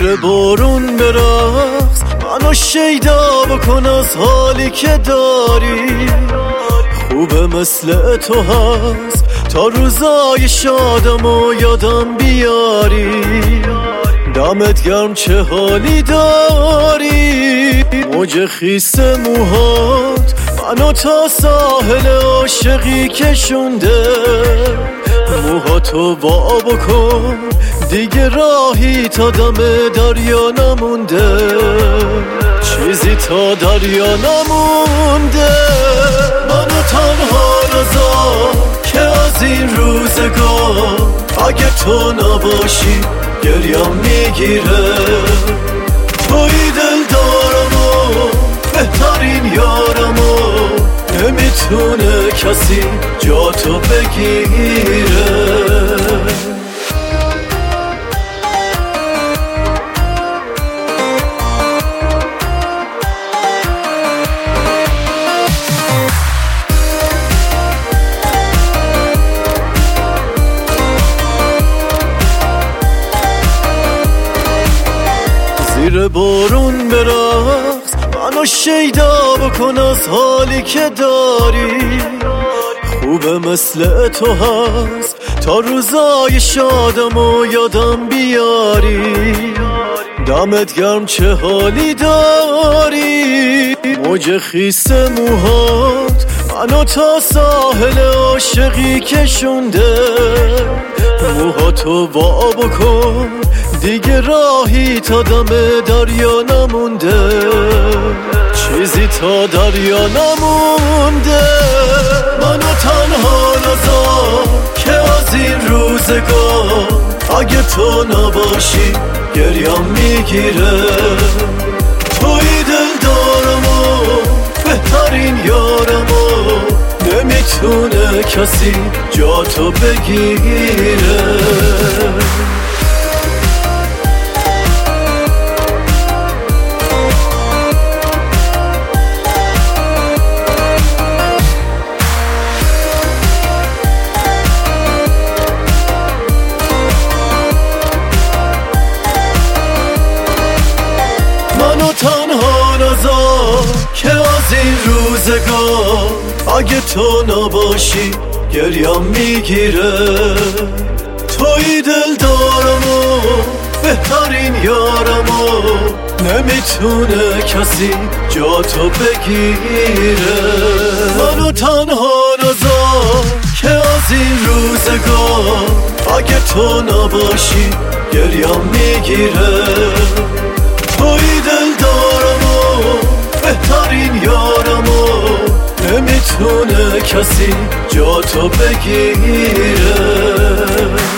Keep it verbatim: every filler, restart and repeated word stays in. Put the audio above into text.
زیر بارون برقص منو شیدا بکن از حالی که داری. خوبه مثل تو هست تا روزای شادم و یادم بیاری. دمت گرم چه حالی داری. موج خیس موهات منو تا ساحل عاشقی کشونده. موهاتو وا بکن دیگه راهی تا دم دریا نمونده. چیزی تا دریا نمونده. منو تنها نذار که از این روزگار اگه تو نباشی گریم میگیره. توی دل دارم و بهترین یارم و نمیتونه کسی جا تو بگیره. زیر بارون برقص منو شیدا بکن از حالی که داری. خوبه مثل تو هست تا روزای شادم و یادم بیاری. دمت گرم چه حالی داری. موج خیس موهات منو تا ساحل عاشقی کشونده. موهاتو وا بکن دیگه راهی تا دم دریا نمونده. چیزی تا دریا نمونده. منو تنها نذار که از این روزگار اگه تو نباشی گریم میگیره. توی دل دارم و بهترین یارم و نمیتونه کسی جا تو بگیره. منو تنها نذار که از این روزگار اگه تو نباشی گریم میگیره. توی دل دارم و بهترین یارم و نمیتونه کسی جا تو بگیره. منو تنها نذار که از این روزگار اگه تو نباشی گریم میگیره. توی دل دارم و بهترین یارم و نمیتونه کسی جا تو بگیره.